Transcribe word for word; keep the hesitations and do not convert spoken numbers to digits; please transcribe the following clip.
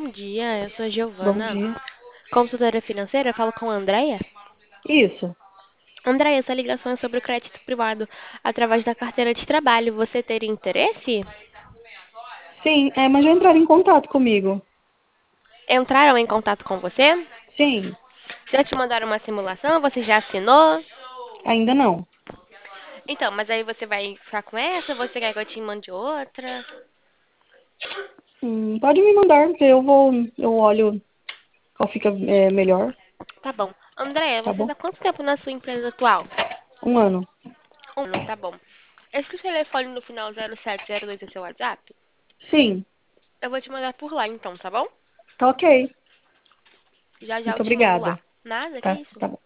Bom dia, eu sou a Bom Giovana, dia. consultora financeira, eu falo com a Andrea. Isso. Andrea, essa ligação é sobre o crédito privado através da carteira de trabalho. Você teria interesse? Sim, é, mas já entraram em contato comigo. Entraram em contato com você? Sim, Já te mandaram uma simulação? Você já assinou? ainda não. Então, mas aí você vai ficar com essa? Você quer que eu te mande outra? Hum, pode me mandar, que eu vou, eu olho qual fica é, melhor, Tá bom. Andrea, tá você bom? está quanto tempo na sua empresa atual? Um ano. Um, não, tá bom. Esse telefone no final zero sete zero dois é seu WhatsApp? Sim, Eu vou te mandar por lá então, tá bom? tá ok. Já já eu Muito te mando lá. obrigada. Nada, que Tá, isso? tá bom.